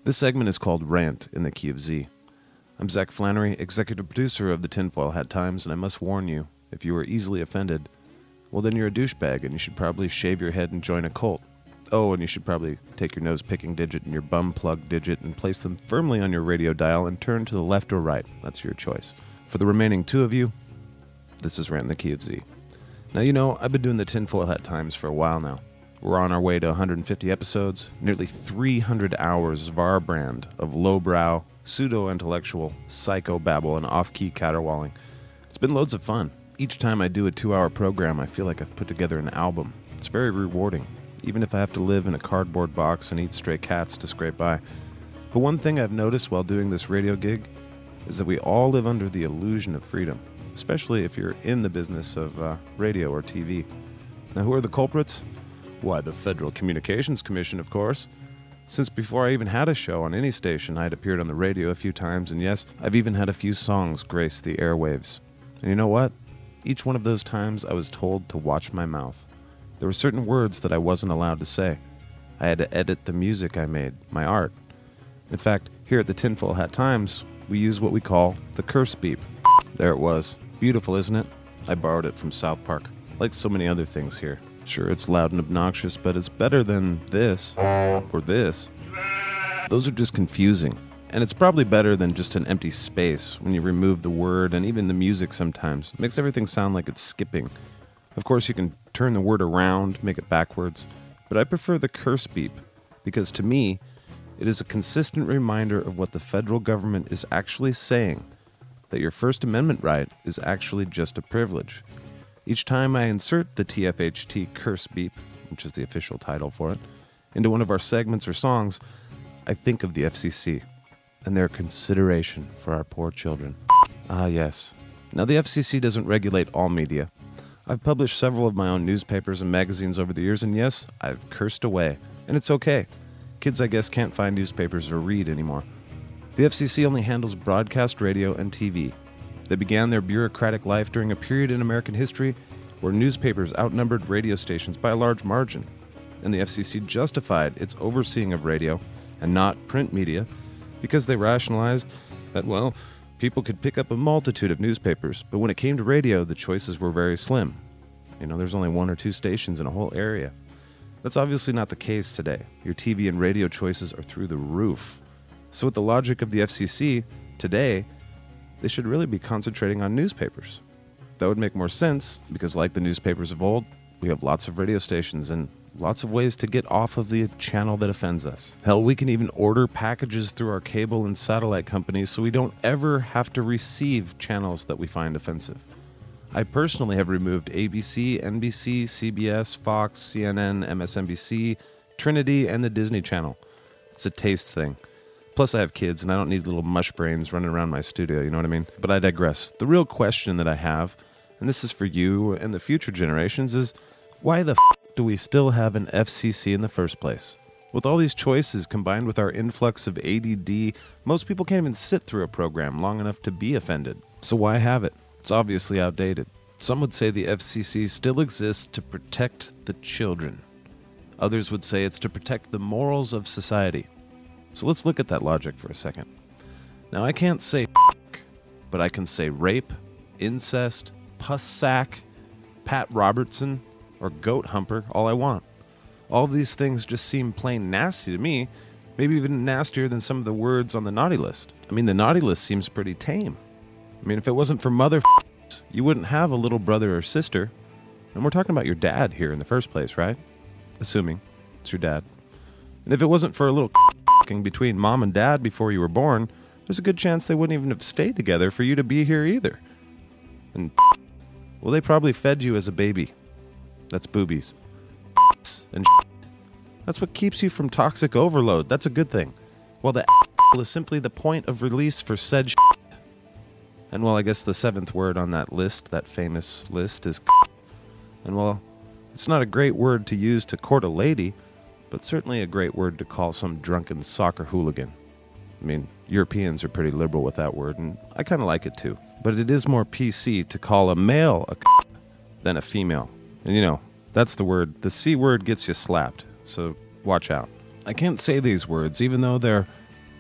This segment is called Rant in the Key of Z. I'm Zach Flannery, executive producer of the Tinfoil Hat Times, and I must warn you, if you are easily offended, well then you're a douchebag and you should probably shave your head and join a cult. Oh, and you should probably take your nose-picking digit and your bum plug digit and place them firmly on your radio dial and turn to the left or right. That's your choice. For the remaining two of you, this is Rant in the Key of Z. Now, you know, I've been doing the Tinfoil Hat Times for a while now. We're on our way to 150 episodes, nearly 300 hours of our brand of lowbrow, pseudo-intellectual, psychobabble, and off-key caterwauling. It's been loads of fun. Each time I do a 2-hour program, I feel like I've put together an album. It's very rewarding, even if I have to live in a cardboard box and eat stray cats to scrape by. But one thing I've noticed while doing this radio gig is that we all live under the illusion of freedom, especially if you're in the business of radio or TV. Now, who are the culprits? Why, the Federal Communications Commission, of course. Since before I even had a show on any station, I had appeared on the radio a few times, and yes, I've even had a few songs grace the airwaves. And you know what? Each one of those times I was told to watch my mouth. There were certain words that I wasn't allowed to say. I had to edit the music I made, my art. In fact, here at the Tinfoil Hat Times, we use what we call the curse beep. There it was. Beautiful, isn't it? I borrowed it from South Park, like so many other things here. Sure, it's loud and obnoxious, but it's better than this, or this. Those are just confusing. And it's probably better than just an empty space when you remove the word and even the music sometimes. It makes everything sound like it's skipping. Of course, you can turn the word around, make it backwards, but I prefer the curse beep because to me, it is a consistent reminder of what the federal government is actually saying, that your First Amendment right is actually just a privilege. Each time I insert the TFHT curse beep, which is the official title for it, into one of our segments or songs, I think of the FCC and their consideration for our poor children. Ah, yes. Now, the FCC doesn't regulate all media. I've published several of my own newspapers and magazines over the years, and yes, I've cursed away. And it's okay. Kids, I guess, can't find newspapers or read anymore. The FCC only handles broadcast radio and TV. They began their bureaucratic life during a period in American history where newspapers outnumbered radio stations by a large margin, and the FCC justified its overseeing of radio and not print media because they rationalized that, well, people could pick up a multitude of newspapers, but when it came to radio, the choices were very slim. You know, there's only 1 or 2 stations in a whole area. That's obviously not the case today. Your TV and radio choices are through the roof. So with the logic of the FCC, today, they should really be concentrating on newspapers. That would make more sense because, like the newspapers of old, we have lots of radio stations and lots of ways to get off of the channel that offends us. Hell, we can even order packages through our cable and satellite companies so we don't ever have to receive channels that we find offensive. I personally have removed ABC, NBC, CBS, Fox, CNN, MSNBC, Trinity, and the Disney Channel. It's a taste thing. Plus, I have kids, and I don't need little mush brains running around my studio, you know what I mean? But I digress. The real question that I have, and this is for you and the future generations, is why the do we still have an FCC in the first place? With all these choices combined with our influx of ADD, most people can't even sit through a program long enough to be offended. So why have it? It's obviously outdated. Some would say the FCC still exists to protect the children. Others would say it's to protect the morals of society. So let's look at that logic for a second. Now, I can't say but I can say rape, incest, puss sack, Pat Robertson, or goat humper all I want. All of these things just seem plain nasty to me, maybe even nastier than some of the words on the naughty list. I mean, the naughty list seems pretty tame. I mean, if it wasn't for you wouldn't have a little brother or sister. And we're talking about your dad here in the first place, right? Assuming it's your dad. And if it wasn't for a little between mom and dad before you were born, there's a good chance they wouldn't even have stayed together for you to be here either. And well, they probably fed you as a baby. That's boobies. And that's what keeps you from toxic overload. That's a good thing. Well, the is simply the point of release for said And well, I guess the 7th word on that list, that famous list, is and well, it's not a great word to use to court a lady, but certainly a great word to call some drunken soccer hooligan. I mean, Europeans are pretty liberal with that word, and I kind of like it too. But it is more PC to call a male a than a female. And you know, that's the word. The C word gets you slapped, so watch out. I can't say these words, even though they're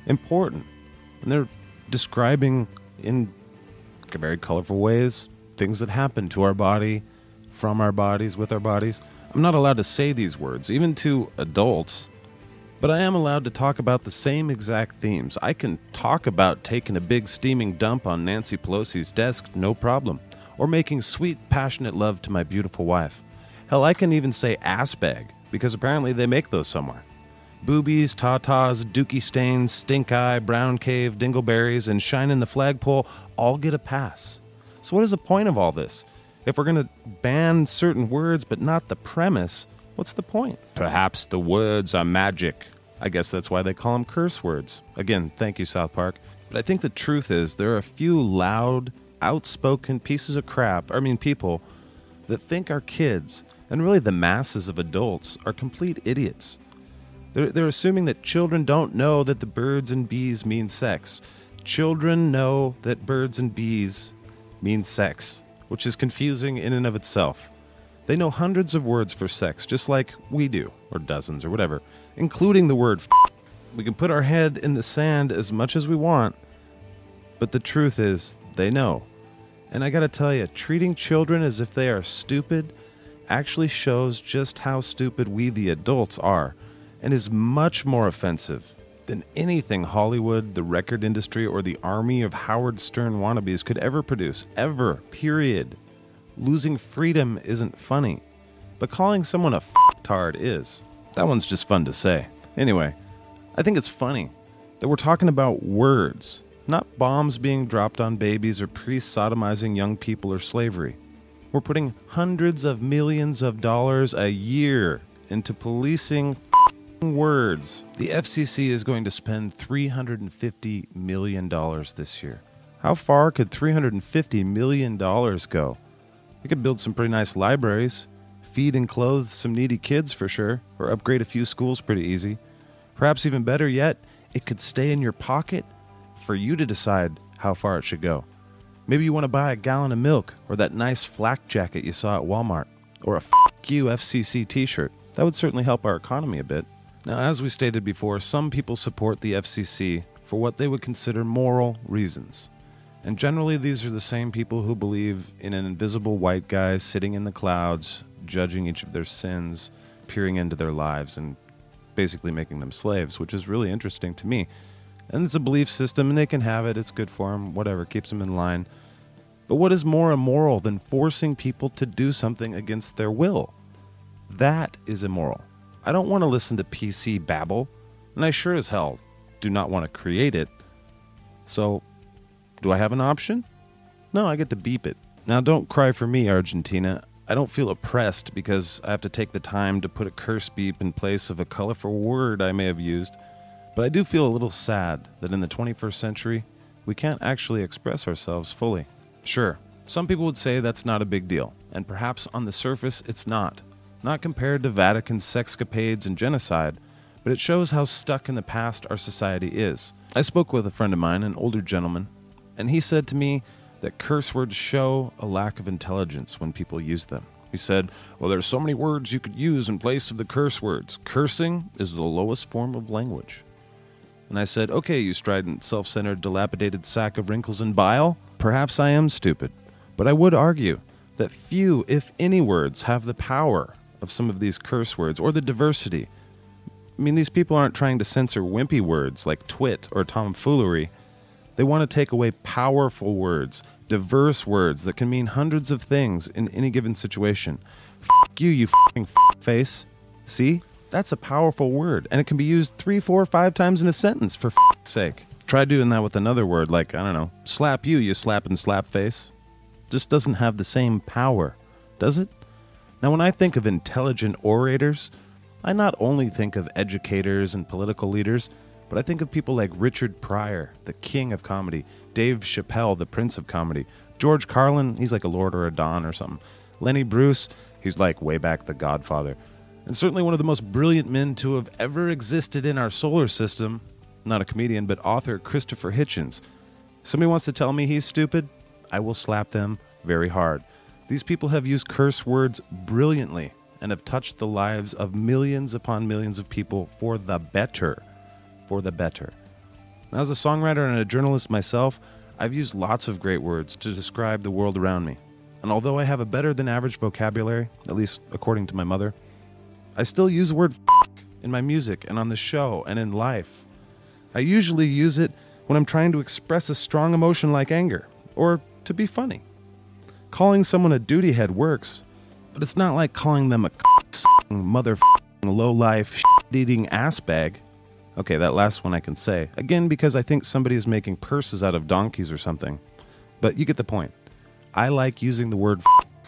important. And they're describing in very colorful ways things that happen to our body, from our bodies, with our bodies. I'm not allowed to say these words, even to adults, but I am allowed to talk about the same exact themes. I can talk about taking a big steaming dump on Nancy Pelosi's desk, no problem, or making sweet, passionate love to my beautiful wife. Hell, I can even say ass bag, because apparently they make those somewhere. Boobies, tatas, dookie stains, stink eye, brown cave, dingleberries, and shine in the flagpole all get a pass. So what is the point of all this? If we're going to ban certain words but not the premise, what's the point? Perhaps the words are magic. I guess that's why they call them curse words. Again, thank you, South Park. But I think the truth is there are a few loud, outspoken pieces of crap, people that think our kids, and really the masses of adults, are complete idiots. They're assuming that children don't know that the birds and bees mean sex. Children know that birds and bees mean sex, which is confusing in and of itself. They know hundreds of words for sex, just like we do, or dozens, or whatever, including the word f***. We can put our head in the sand as much as we want, but the truth is, they know. And I gotta tell you, treating children as if they are stupid actually shows just how stupid we, the adults, are, and is much more offensive than anything Hollywood, the record industry, or the army of Howard Stern wannabes could ever produce. Ever. Period. Losing freedom isn't funny, but calling someone a f***tard is. That one's just fun to say. Anyway, I think it's funny that we're talking about words, not bombs being dropped on babies or priests sodomizing young people or slavery. We're putting hundreds of millions of dollars a year into policing words. The FCC is going to spend $350 million this year. How far could $350 million go? We could build some pretty nice libraries, feed and clothe some needy kids for sure, or upgrade a few schools pretty easy. Perhaps even better yet, it could stay in your pocket for you to decide how far it should go. Maybe you want to buy a gallon of milk, or that nice flak jacket you saw at Walmart, or a F*** you FCC t-shirt. That would certainly help our economy a bit. Now, as we stated before, some people support the FCC for what they would consider moral reasons. And generally, these are the same people who believe in an invisible white guy sitting in the clouds, judging each of their sins, peering into their lives, and basically making them slaves, which is really interesting to me. And it's a belief system, and they can have it. It's good for them, whatever, keeps them in line. But what is more immoral than forcing people to do something against their will? That is immoral. I don't want to listen to PC babble, and I sure as hell do not want to create it. So, do I have an option? No, I get to beep it. Now, don't cry for me, Argentina. I don't feel oppressed because I have to take the time to put a curse beep in place of a colorful word I may have used. But I do feel a little sad that in the 21st century, we can't actually express ourselves fully. Sure, some people would say that's not a big deal, and perhaps on the surface it's not. Not compared to Vatican's sexcapades and genocide, but it shows how stuck in the past our society is. I spoke with a friend of mine, an older gentleman, and he said to me that curse words show a lack of intelligence when people use them. He said, well, there's so many words you could use in place of the curse words. Cursing is the lowest form of language. And I said, okay, you strident, self-centered, dilapidated sack of wrinkles and bile, perhaps I am stupid, but I would argue that few, if any, words have the power of some of these curse words, or the diversity. I mean, these people aren't trying to censor wimpy words like twit or tomfoolery. They want to take away powerful words, diverse words that can mean hundreds of things in any given situation. F*** you, you f***ing face. See? That's a powerful word, and it can be used 3, 4, 5 times in a sentence, for f***'s sake. Try doing that with another word like, I don't know, slap you, you slapping slap face. Just doesn't have the same power, does it? Now, when I think of intelligent orators, I not only think of educators and political leaders, but I think of people like Richard Pryor, the king of comedy, Dave Chappelle, the prince of comedy, George Carlin, he's like a lord or a don or something, Lenny Bruce, he's like way back the Godfather, and certainly one of the most brilliant men to have ever existed in our solar system, not a comedian, but author Christopher Hitchens. Somebody wants to tell me he's stupid? I will slap them very hard. These people have used curse words brilliantly and have touched the lives of millions upon millions of people for the better. For the better. As a songwriter and a journalist myself, I've used lots of great words to describe the world around me. And although I have a better than average vocabulary, at least according to my mother, I still use the word in my music and on the show and in life. I usually use it when I'm trying to express a strong emotion like anger, or to be funny. Calling someone a duty head works, but it's not like calling them a low-life, shit-eating ass bag. Okay, that last one I can say. Again, because I think somebody is making purses out of donkeys or something. But you get the point. I like using the word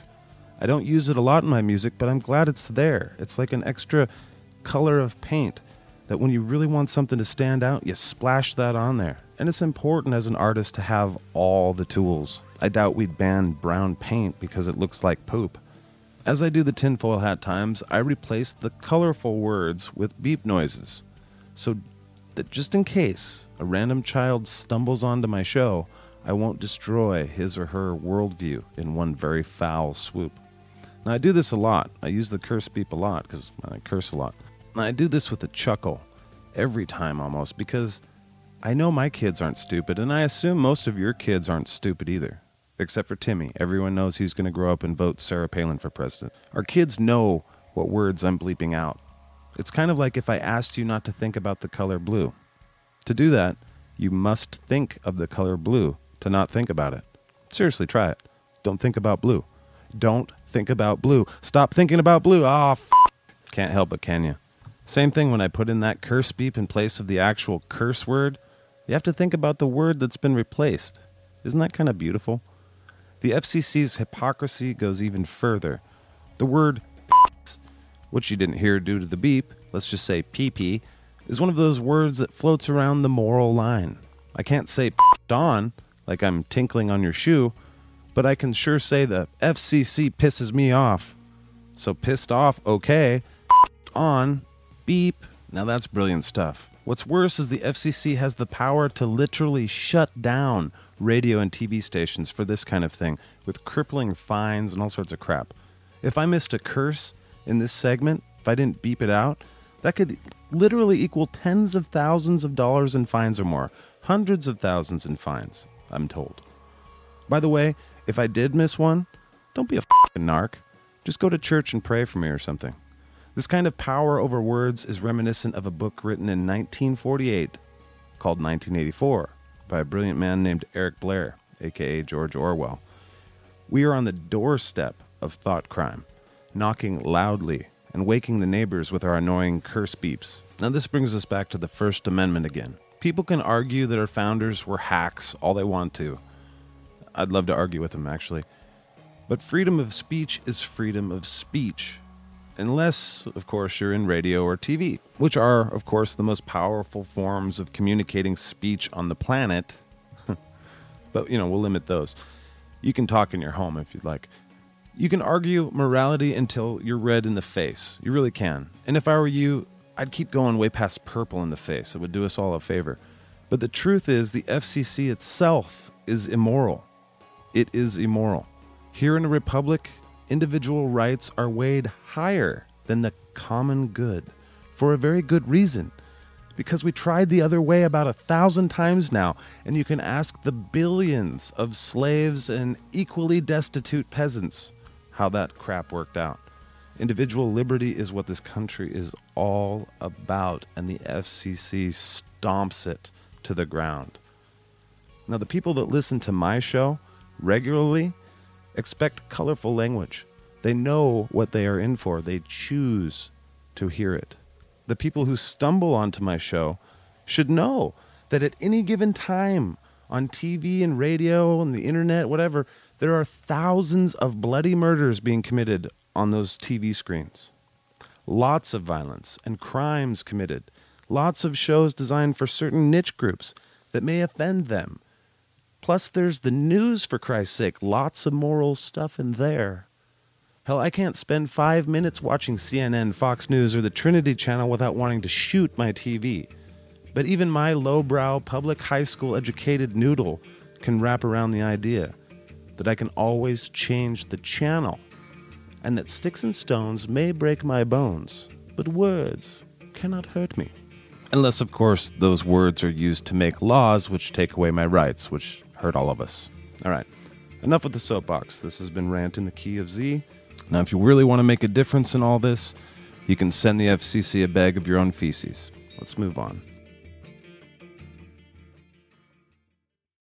I don't use it a lot in my music, but I'm glad it's there. It's like an extra color of paint that when you really want something to stand out, you splash that on there. And it's important as an artist to have all the tools. I doubt we'd ban brown paint because it looks like poop. As I do the tinfoil hat times, I replace the colorful words with beep noises. So that just in case a random child stumbles onto my show, I won't destroy his or her worldview in one very foul swoop. Now, I do this a lot. I use the curse beep a lot because I curse a lot. And I do this with a chuckle every time almost because I know my kids aren't stupid, and I assume most of your kids aren't stupid either. Except for Timmy. Everyone knows he's going to grow up and vote Sarah Palin for president. Our kids know what words I'm bleeping out. It's kind of like if I asked you not to think about the color blue. To do that, you must think of the color blue to not think about it. Seriously, try it. Don't think about blue. Don't think about blue. Stop thinking about blue. Can't help it, can you? Same thing when I put in that curse beep in place of the actual curse word. You have to think about the word that's been replaced. Isn't that kind of beautiful? The FCC's hypocrisy goes even further. The word which you didn't hear due to the beep, let's just say pee-pee, is one of those words that floats around the moral line. I can't say on like I'm tinkling on your shoe, but I can sure say the FCC pisses me off. So pissed off, okay. On, beep. Now that's brilliant stuff. What's worse is the FCC has the power to literally shut down radio and TV stations for this kind of thing, with crippling fines and all sorts of crap. If I missed a curse in this segment, if I didn't beep it out, that could literally equal tens of thousands of dollars in fines or more. Hundreds of thousands in fines, I'm told. By the way, if I did miss one, don't be a f***ing narc. Just go to church and pray for me or something. This kind of power over words is reminiscent of a book written in 1948 called 1984 by a brilliant man named Eric Blair, a.k.a. George Orwell. We are on the doorstep of thought crime, knocking loudly and waking the neighbors with our annoying curse beeps. Now this brings us back to the First Amendment again. People can argue that our founders were hacks all they want to. I'd love to argue with them, actually. But freedom of speech is freedom of speech. Unless, of course, you're in radio or TV, which are, of course, the most powerful forms of communicating speech on the planet. But, we'll limit those. You can talk in your home if you'd like. You can argue morality until you're red in the face. You really can. And if I were you, I'd keep going way past purple in the face. It would do us all a favor. But the truth is, the FCC itself is immoral. It is immoral. Here in a republic, individual rights are weighed higher than the common good for a very good reason. Because we tried the other way about 1,000 times now, and you can ask the billions of slaves and equally destitute peasants how that crap worked out. Individual liberty is what this country is all about, and the FCC stomps it to the ground. Now, the people that listen to my show regularly expect colorful language. They know what they are in for. They choose to hear it. The people who stumble onto my show should know that at any given time on TV and radio and the internet, whatever, there are thousands of bloody murders being committed on those TV screens. Lots of violence and crimes committed. Lots of shows designed for certain niche groups that may offend them. Plus, there's the news, for Christ's sake. Lots of moral stuff in there. Hell, I can't spend 5 minutes watching CNN, Fox News, or the Trinity Channel without wanting to shoot my TV. But even my lowbrow, public high school educated noodle can wrap around the idea that I can always change the channel, and that sticks and stones may break my bones, but words cannot hurt me. Unless, of course, those words are used to make laws which take away my rights, which hurt all of us. All right, enough with the soapbox. This has been Rant in the Key of Z. Now, if you really want to make a difference in all this, you can send the FCC a bag of your own feces. Let's move on.